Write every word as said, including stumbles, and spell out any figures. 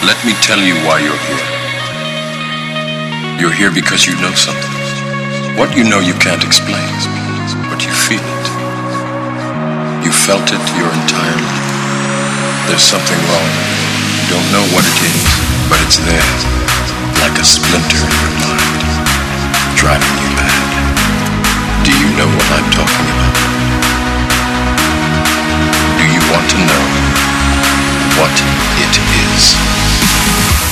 Let me tell you why you're here. You're here because you know something. What you know you can't explain, but you feel it. You felt it your entire life. There's something wrong. You don't know what it is, but it's there, like a splinter in your mind, driving you mad. Do you know what I'm talking about? Do you want to know what it is?